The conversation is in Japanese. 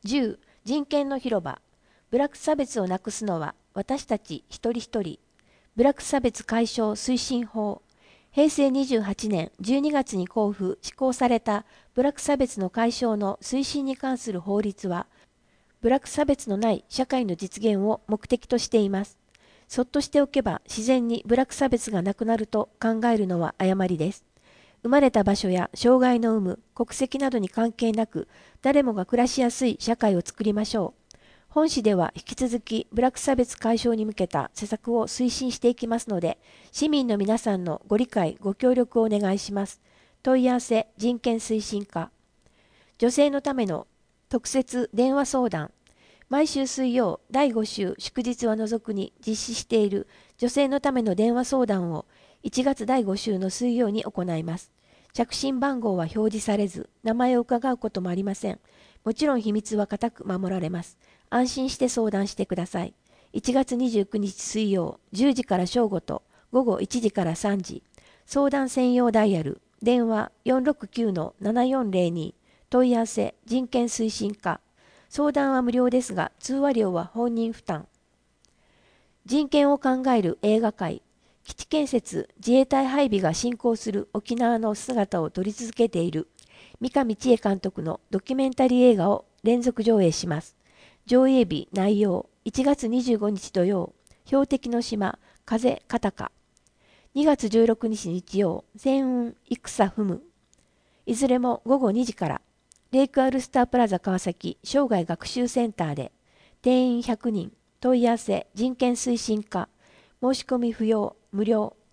10、人権の広場。ブラック差別をなくすのは私たち一人一人。ブラック差別解消推進法。平成28年12月に施行されたブラック差別の解消の推進に関する法律は、ブラック差別のない社会の実現を目的としています。そっとしておけば自然にブラック差別がなくなると考えるのは誤りです。生まれた場所や障害の有無、国籍などに関係なく、誰もが暮らしやすい社会を作りましょう。本誌では引き続きブラック差別解消に向けた施策を推進していきますので、市民の皆さんのご理解、ご協力をお願いします。問い合わせ人権推進課。女性のための特設電話相談。毎週水曜第5週祝日は除くに実施している女性のための電話相談を1月第5週の水曜に行います。着信番号は表示されず、名前を伺うこともありません。もちろん秘密は固く守られます。安心して相談してください。1月29日水曜、10時から正午と午後1時から3時。相談専用ダイヤル、電話 469-7402。問い合わせ、人権推進課。相談は無料ですが、通話料は本人負担。人権を考える映画会。基地建設自衛隊配備が進行する沖縄の姿を撮り続けている三上千恵監督のドキュメンタリー映画を連続上映します。上映日内容1月25日土曜、標的の島、風カタカ。2月16日日曜、全雲戦踏む。いずれも午後2時から、レイクアルスタープラザ川崎生涯学習センターで、定員100人、問い合わせ人権推進課、申し込み不要、無料。